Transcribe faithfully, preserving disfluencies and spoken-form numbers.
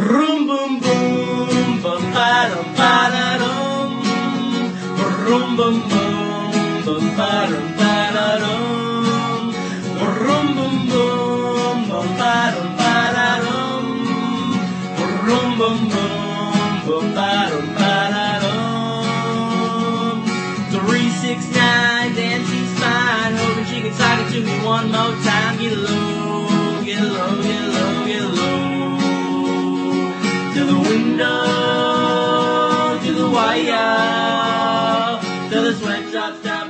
Boom, boom, boom, bum, ba, dum, ba, da, dum. Boom, boom, boom, bum, ba, dum, ba, da, dum. Boom, boom, boom, bum, ba, dum, ba, da, dum. Boom, boom, boom, bum, ba, dum, ba, da, dum. Three, six, nine, damn, she's fine. Hoping she can talk it to me one more time. Get low, get low, get low, get low. To the window, to the wire, till the sweat drops down.